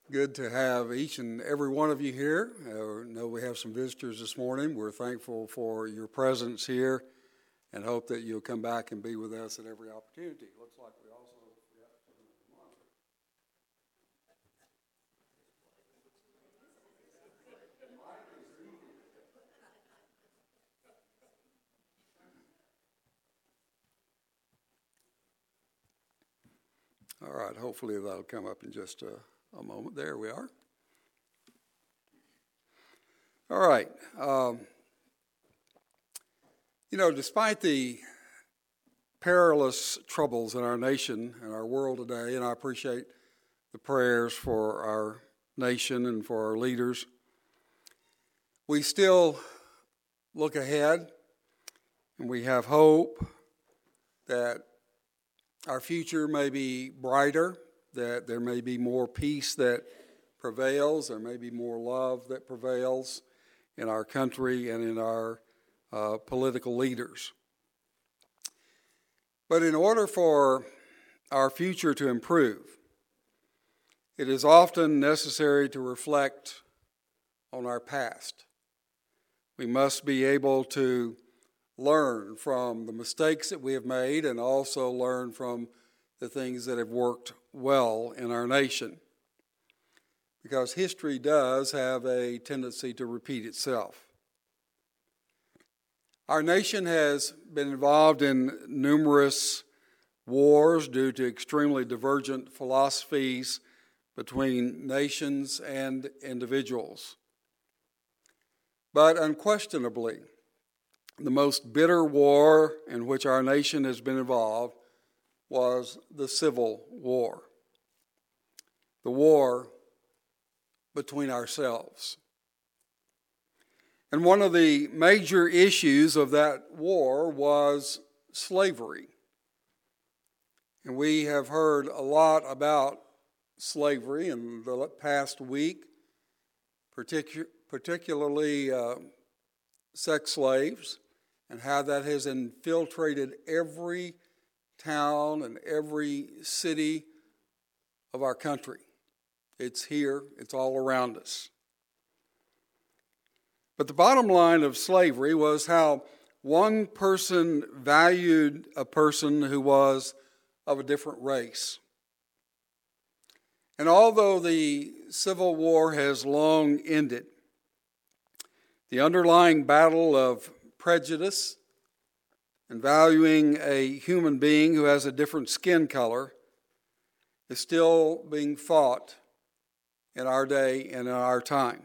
Good to have each and every one of you here. I know we have some visitors this morning. We're thankful for your presence here and hope that you'll come back and be with us at every opportunity. Looks like we also forgot to turn the monitor. All right, hopefully that'll come up in just a moment. There we are. All right. Despite the perilous troubles in our nation and our world today, and I appreciate the prayers for our nation and for our leaders, we still look ahead and we have hope that our future may be brighter, that there may be more peace that prevails, there may be more love that prevails in our country and in our political leaders. But in order for our future to improve, it is often necessary to reflect on our past. We must be able to learn from the mistakes that we have made and also learn from the things that have worked well in our nation. Because history does have a tendency to repeat itself. Our nation has been involved in numerous wars due to extremely divergent philosophies between nations and individuals. But unquestionably, the most bitter war in which our nation has been involved was the Civil War. The war between ourselves. And one of the major issues of that war was slavery. And we have heard a lot about slavery in the past week, particularly sex slaves, and how that has infiltrated every town and every city of our country. It's here, it's all around us. But the bottom line of slavery was how one person valued a person who was of a different race. And although the Civil War has long ended, the underlying battle of prejudice and valuing a human being who has a different skin color is still being fought in our day and in our time.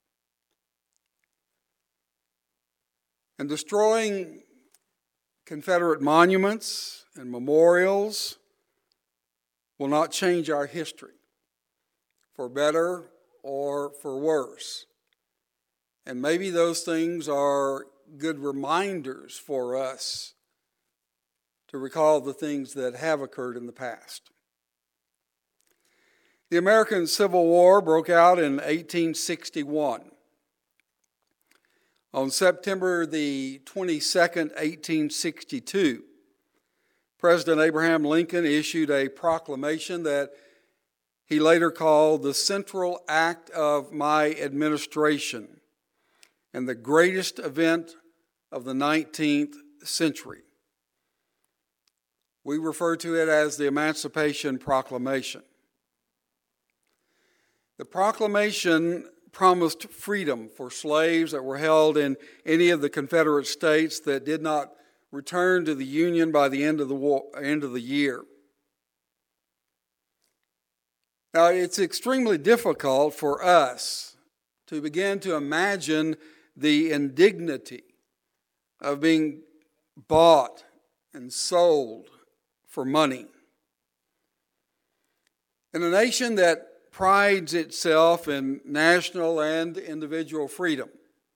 And destroying Confederate monuments and memorials will not change our history, for better or for worse. And maybe those things are good reminders for us to recall the things that have occurred in the past. The American Civil War broke out in 1861. On September the 22nd, 1862, President Abraham Lincoln issued a proclamation that he later called the central act of my administration and the greatest event of the 19th century. We refer to it as the Emancipation Proclamation. The proclamation promised freedom for slaves that were held in any of the Confederate states that did not return to the Union by the end of the year. Now, it's extremely difficult for us to begin to imagine the indignity of being bought and sold for money. In a nation that prides itself in national and individual freedom,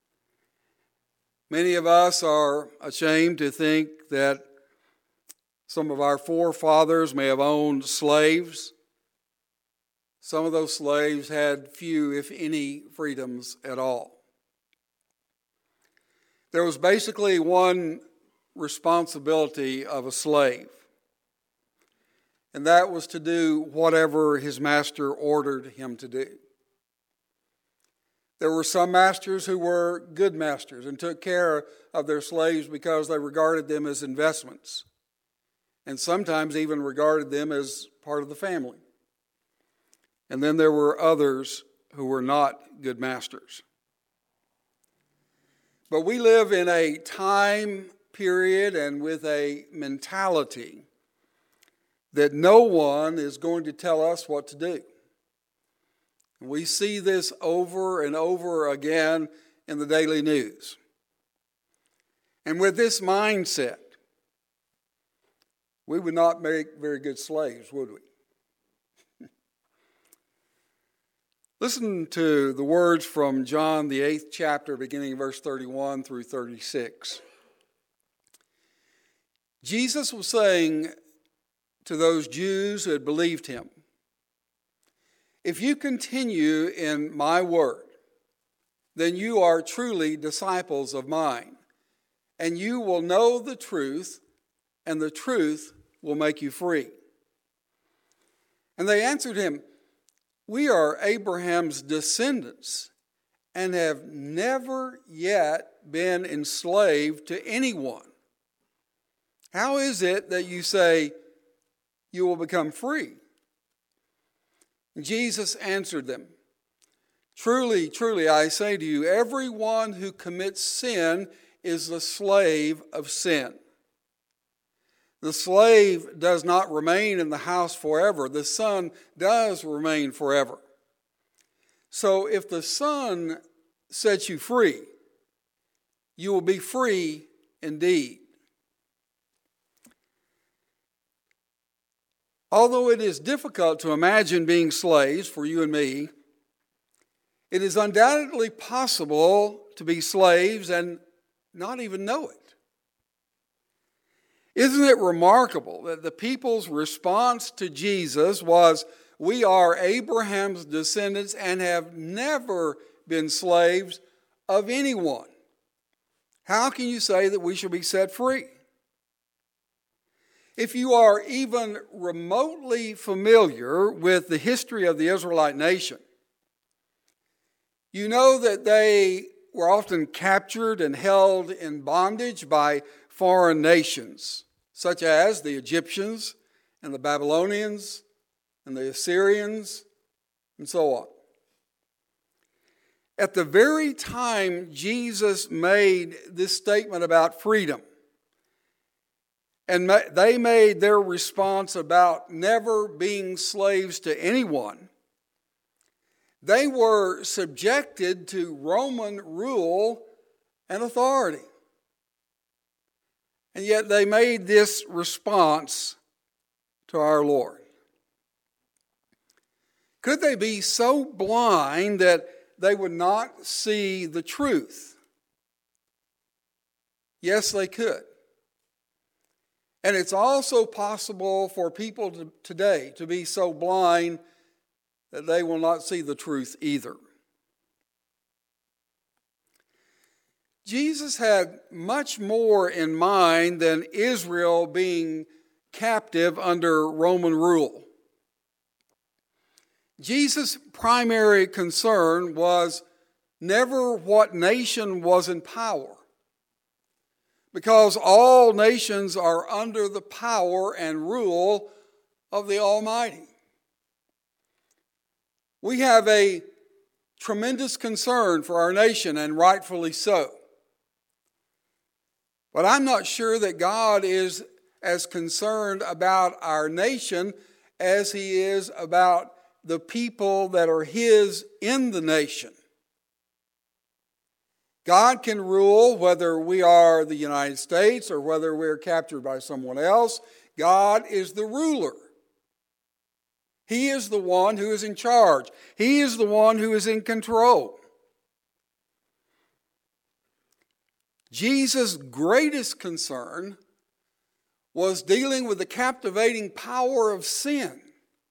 many of us are ashamed to think that some of our forefathers may have owned slaves. Some of those slaves had few, if any, freedoms at all. There was basically one responsibility of a slave, and that was to do whatever his master ordered him to do. There were some masters who were good masters and took care of their slaves because they regarded them as investments, and sometimes even regarded them as part of the family. And then there were others who were not good masters. But we live in a time period and with a mentality that no one is going to tell us what to do. We see this over and over again in the daily news. And with this mindset, we would not make very good slaves, would we? Listen to the words from John, the 8th chapter, beginning verse 31 through 36. Jesus was saying to those Jews who had believed him, "If you continue in my word, then you are truly disciples of mine, and you will know the truth, and the truth will make you free." And they answered him, "We are Abraham's descendants and have never yet been enslaved to anyone. How is it that you say you will become free?" Jesus answered them, "Truly, truly, I say to you, everyone who commits sin is the slave of sin. The slave does not remain in the house forever. The Son does remain forever. So if the Son sets you free, you will be free indeed." Although it is difficult to imagine being slaves for you and me, it is undoubtedly possible to be slaves and not even know it. Isn't it remarkable that the people's response to Jesus was, "We are Abraham's descendants and have never been slaves of anyone. How can you say that we shall be set free?" If you are even remotely familiar with the history of the Israelite nation, you know that they were often captured and held in bondage by foreign nations, such as the Egyptians and the Babylonians and the Assyrians and so on. At the very time Jesus made this statement about freedom, and they made their response about never being slaves to anyone, they were subjected to Roman rule and authority. And yet they made this response to our Lord. Could they be so blind that they would not see the truth? Yes, they could. And it's also possible for people today to be so blind that they will not see the truth either. Jesus had much more in mind than Israel being captive under Roman rule. Jesus' primary concern was never what nation was in power, because all nations are under the power and rule of the Almighty. We have a tremendous concern for our nation, and rightfully so. But I'm not sure that God is as concerned about our nation as He is about the people that are His in the nation. God can rule whether we are the United States or whether we're captured by someone else. God is the ruler. He is the one who is in charge. He is the one who is in control. Jesus' greatest concern was dealing with the captivating power of sin.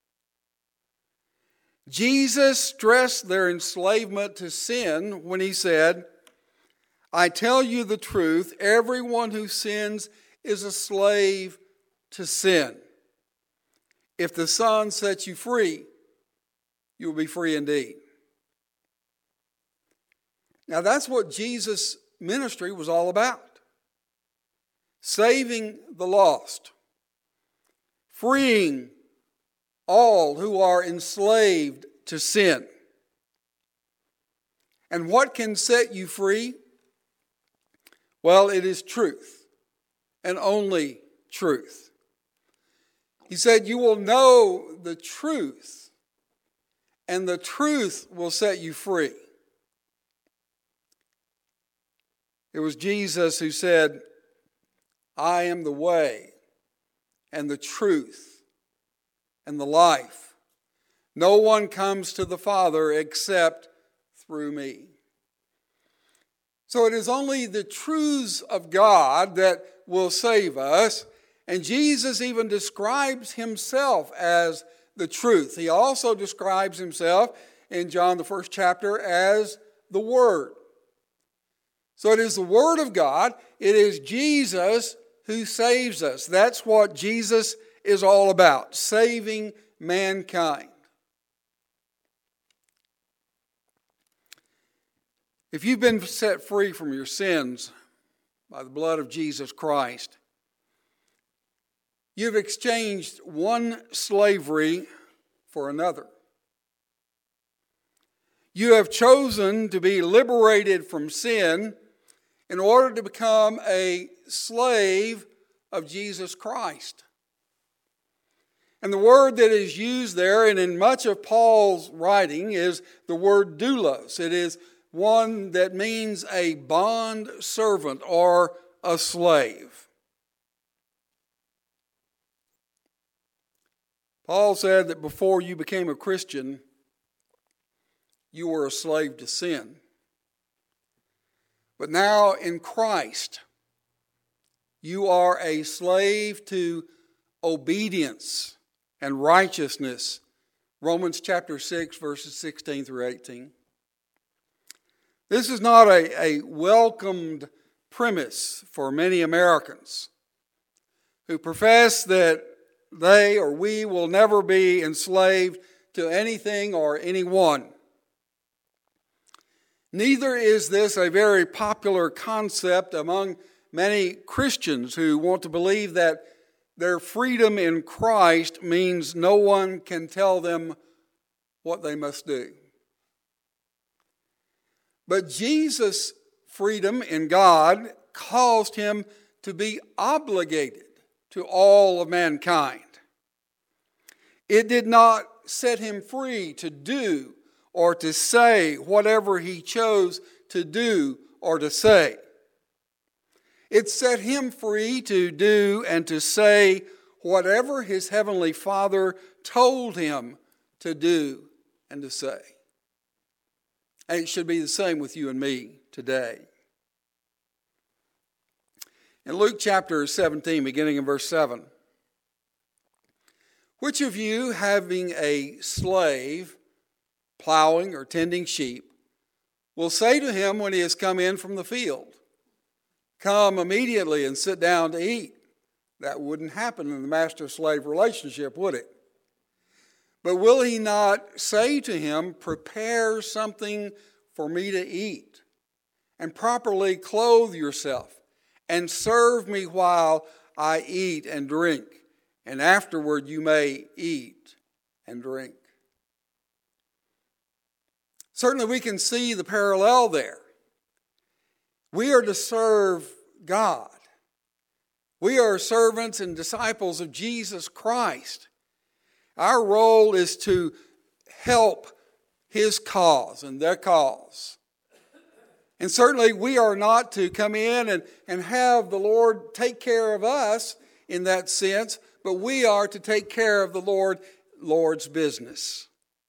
Jesus stressed their enslavement to sin when He said, "I tell you the truth, everyone who sins is a slave to sin." If the Son sets you free, you will be free indeed. Now that's what Jesus' ministry was all about. Saving the lost. Freeing all who are enslaved to sin. And what can set you free? Well, it is truth, and only truth. He said, you will know the truth, and the truth will set you free. It was Jesus who said, I am the way and the truth and the life. No one comes to the Father except through me. So it is only the truths of God that will save us. And Jesus even describes himself as the truth. He also describes himself in John the 1st chapter as the Word. So it is the Word of God. It is Jesus who saves us. That's what Jesus is all about, saving mankind. If you've been set free from your sins by the blood of Jesus Christ, you've exchanged one slavery for another. You have chosen to be liberated from sin in order to become a slave of Jesus Christ. And the word that is used there, and in much of Paul's writing, is the word doulos. It is one that means a bond servant or a slave. Paul said that before you became a Christian, you were a slave to sin. But now in Christ, you are a slave to obedience and righteousness. Romans chapter 6, verses 16 through 18. This is not a welcomed premise for many Americans who profess that they or we will never be enslaved to anything or anyone. Neither is this a very popular concept among many Christians who want to believe that their freedom in Christ means no one can tell them what they must do. But Jesus' freedom in God caused him to be obligated to all of mankind. It did not set him free to do or to say whatever he chose to do or to say. It set him free to do and to say whatever his heavenly Father told him to do and to say. And it should be the same with you and me today. In Luke chapter 17, beginning in verse 7, which of you, having a slave plowing or tending sheep, will say to him when he has come in from the field, come immediately and sit down to eat? That wouldn't happen in the master-slave relationship, would it? But will he not say to him, prepare something for me to eat, and properly clothe yourself, and serve me while I eat and drink, and afterward you may eat and drink? Certainly we can see the parallel there. We are to serve God. We are servants and disciples of Jesus Christ. Our role is to help his cause and their cause. And certainly we are not to come in and have the Lord take care of us in that sense, but we are to take care of the Lord's business.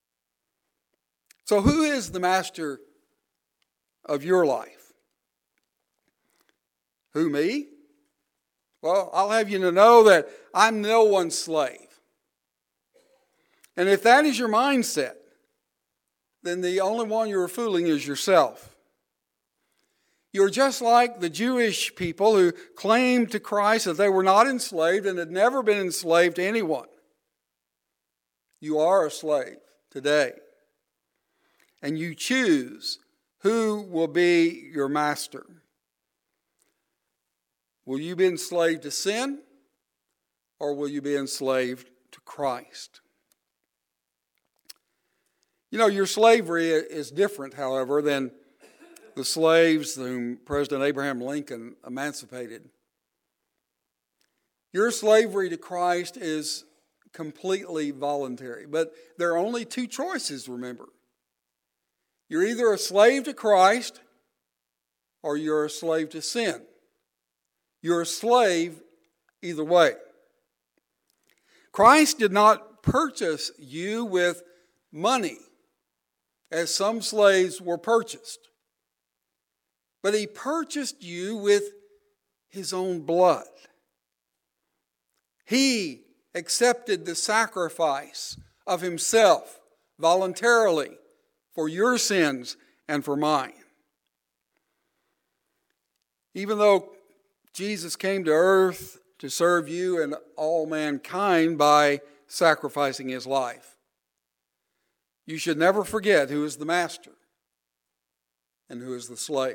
So who is the master of your life? Who, me? Well, I'll have you to know that I'm no one's slave. And if that is your mindset, then the only one you're fooling is yourself. You're just like the Jewish people who claimed to Christ that they were not enslaved and had never been enslaved to anyone. You are a slave today. And you choose who will be your master. Will you be enslaved to sin, or will you be enslaved to Christ? You know, your slavery is different, however, than the slaves whom President Abraham Lincoln emancipated. Your slavery to Christ is completely voluntary, but there are only two choices, remember. You're either a slave to Christ or you're a slave to sin. You're a slave either way. Christ did not purchase you with money, as some slaves were purchased, but he purchased you with his own blood. He accepted the sacrifice of himself voluntarily for your sins and for mine. Even though Jesus came to earth to serve you and all mankind by sacrificing his life, you should never forget who is the master and who is the slave.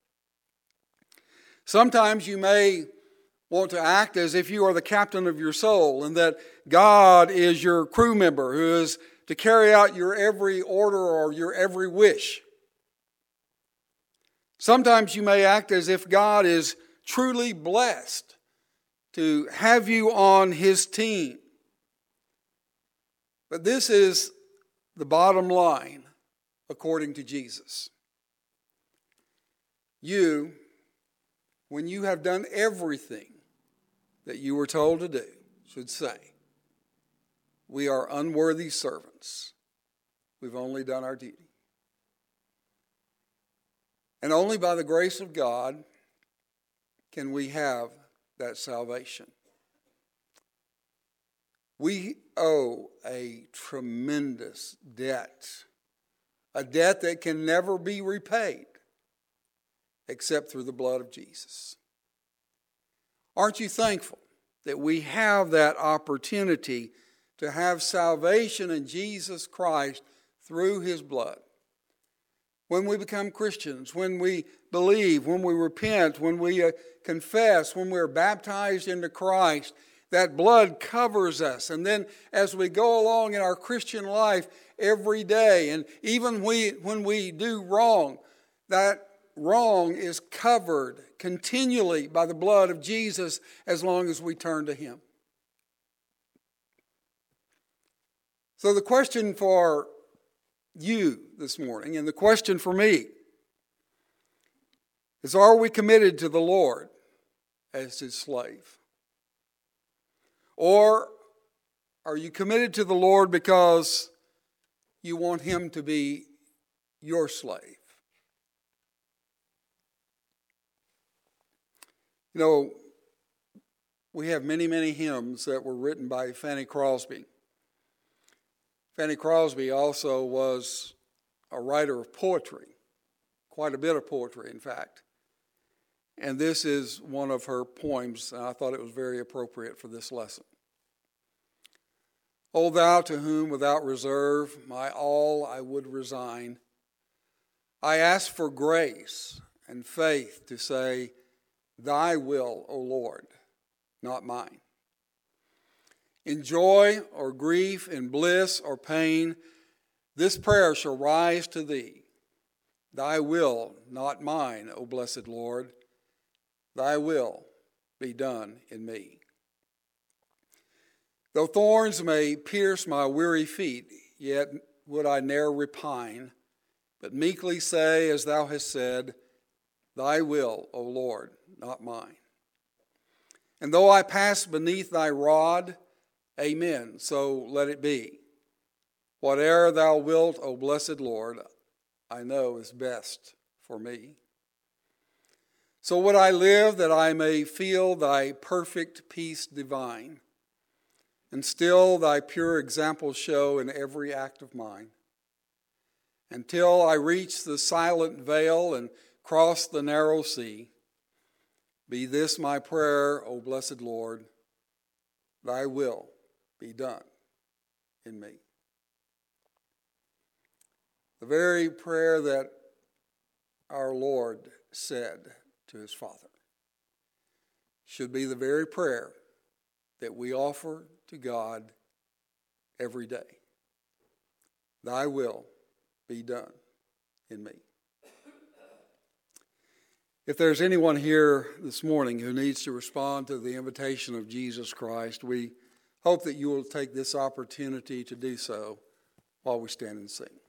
Sometimes you may want to act as if you are the captain of your soul and that God is your crew member who is to carry out your every order or your every wish. Sometimes you may act as if God is truly blessed to have you on his team. But this is the bottom line according to Jesus. You, when you have done everything that you were told to do, should say, we are unworthy servants. We've only done our duty. And only by the grace of God can we have that salvation. We owe a tremendous debt, a debt that can never be repaid except through the blood of Jesus. Aren't you thankful that we have that opportunity to have salvation in Jesus Christ through his blood? When we become Christians, when we believe, when we repent, when we confess, when we're baptized into Christ, that blood covers us. And then as we go along in our Christian life every day, and even when we do wrong, that wrong is covered continually by the blood of Jesus as long as we turn to him. So the question for you this morning, and the question for me, is, are we committed to the Lord as his slave? Or are you committed to the Lord because you want him to be your slave? You know, we have many, many hymns that were written by Fanny Crosby. Fanny Crosby also was a writer of poetry, quite a bit of poetry, in fact. And this is one of her poems, and I thought it was very appropriate for this lesson. O thou to whom without reserve my all I would resign, I ask for grace and faith to say, thy will, O Lord, not mine. In joy or grief, in bliss or pain, this prayer shall rise to thee. Thy will, not mine, O blessed Lord. Thy will be done in me. Though thorns may pierce my weary feet, yet would I ne'er repine, but meekly say, as thou hast said, thy will, O Lord, not mine. And though I pass beneath thy rod, amen, so let it be. Whate'er thou wilt, O blessed Lord, I know is best for me. So would I live that I may feel thy perfect peace divine, and still thy pure example show in every act of mine, until I reach the silent vale and cross the narrow sea. Be this my prayer, O blessed Lord, thy will be done in me. the very prayer that our Lord said to his Father, should be the very prayer that we offer to God every day. Thy will be done in me. If there's anyone here this morning who needs to respond to the invitation of Jesus Christ, we hope that you will take this opportunity to do so while we stand and sing.